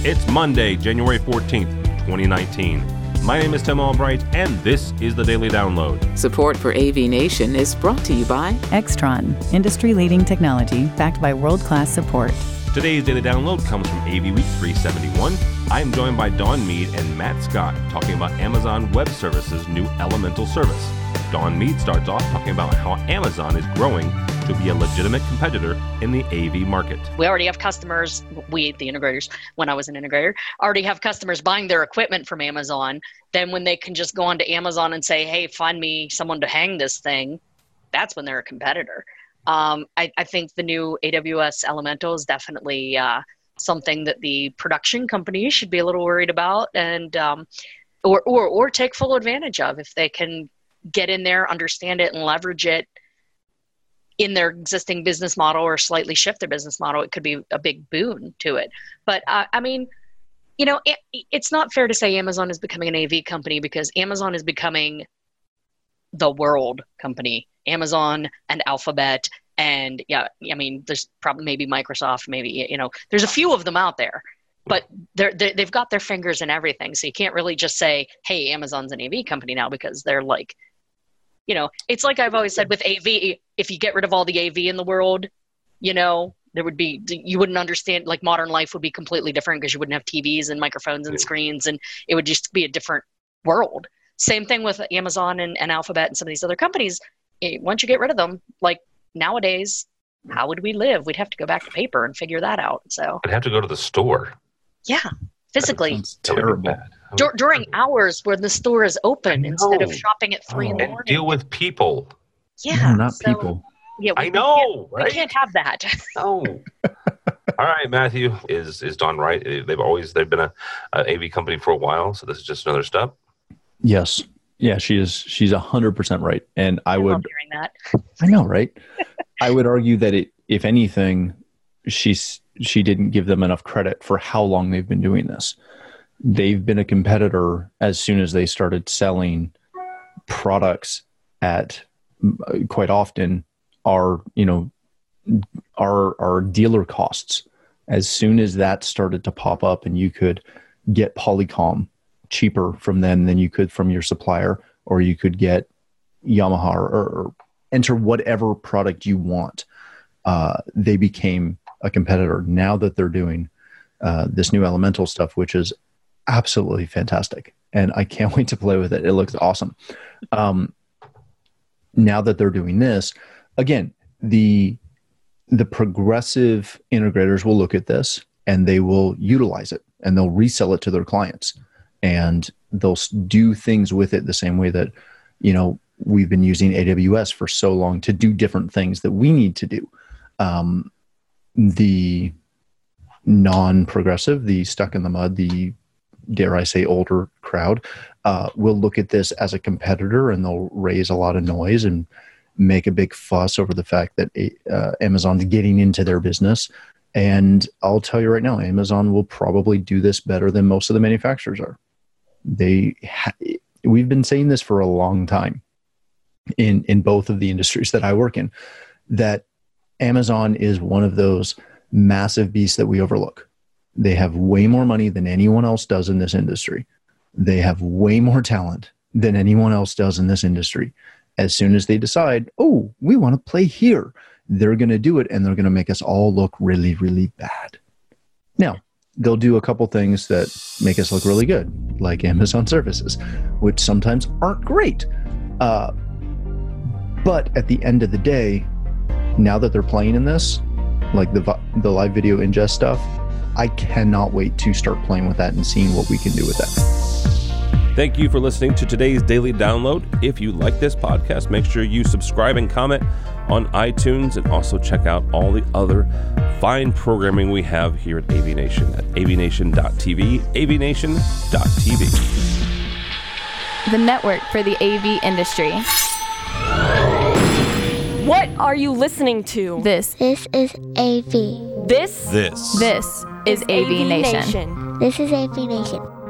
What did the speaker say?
It's Monday, January 14th, 2019. My name is Tim Albright, and this is the Daily Download. Support for AV Nation is brought to you by Extron, industry-leading technology backed by world-class support. Today's Daily Download comes from AV Week 371. I am joined by Dawn Mead and Matt Scott talking about Amazon Web Services' new Elemental service. Dawn Mead starts off talking about how Amazon is growing to be a legitimate competitor in the AV market. We already have customers, the integrators, when I was an integrator, already have customers buying their equipment from Amazon. Then when they can just go onto Amazon and say, hey, find me someone to hang this thing, that's when they're a competitor. I think the new AWS Elemental is definitely something that the production companies should be a little worried about and or take full advantage of if they can get in there, understand it, and leverage it in their existing business model or slightly shift their business model. It could be a big boon to it. But I mean, you know, it's not fair to say Amazon is becoming an AV company because Amazon is becoming the world company. Amazon and Alphabet and there's probably maybe Microsoft, maybe, you know, there's a few of them out there, but they've got their fingers in everything. So you can't really just say, hey, Amazon's an AV company now because they're like, you know, it's like I've always said with AV, if you get rid of all the AV in the world, you know, you wouldn't understand, like modern life would be completely different because you wouldn't have TVs and microphones and screens and it would just be a different world. Same thing with Amazon and Alphabet and some of these other companies. Once you get rid of them, like nowadays, how would we live? We'd have to go back to paper and figure that out. So I'd have to go to the store. Yeah, physically. Sounds terrible. During hours when the store is open instead of shopping at 3 in the morning. And deal with people. Yeah. No, not people. Yeah, I know, right? We can't have that. No. All right, Matthew, is Dawn right? They've been a AV company for a while, so this is just another step. Yes. Yeah, she is. She's 100% right. And I love would. hearing that. I know, right? I would argue that if anything, she didn't give them enough credit for how long they've been doing this. They've been a competitor as soon as they started selling products at quite often our dealer costs. As soon as that started to pop up and you could get Polycom cheaper from them than you could from your supplier, or you could get Yamaha or enter whatever product you want, they became a competitor. Now that they're doing this new Elemental stuff, which is absolutely fantastic, and I can't wait to play with it. It looks awesome. Now that they're doing this, again, the progressive integrators will look at this and they will utilize it and they'll resell it to their clients. And they'll do things with it the same way that, you know, we've been using AWS for so long to do different things that we need to do. The non-progressive, the stuck in the mud, the, dare I say, older crowd, will look at this as a competitor and they'll raise a lot of noise and make a big fuss over the fact that Amazon's getting into their business. And I'll tell you right now, Amazon will probably do this better than most of the manufacturers are. We've been saying this for a long time in both of the industries that I work in, that Amazon is one of those massive beasts that we overlook. They have way more money than anyone else does in this industry. They have way more talent than anyone else does in this industry. As soon as they decide, oh, we want to play here, they're going to do it and they're going to make us all look really, really bad. Now, they'll do a couple things that make us look really good, like Amazon services, which sometimes aren't great. But at the end of the day, now that they're playing in this, like the live video ingest stuff, I cannot wait to start playing with that and seeing what we can do with that. Thank you for listening to today's Daily Download. If you like this podcast, make sure you subscribe and comment on iTunes, and also check out all the other fine programming we have here at AV Nation at avnation.tv, avnation.tv. The network for the AV industry. What are you listening to? This is AV. This is AV Nation. This is AV Nation.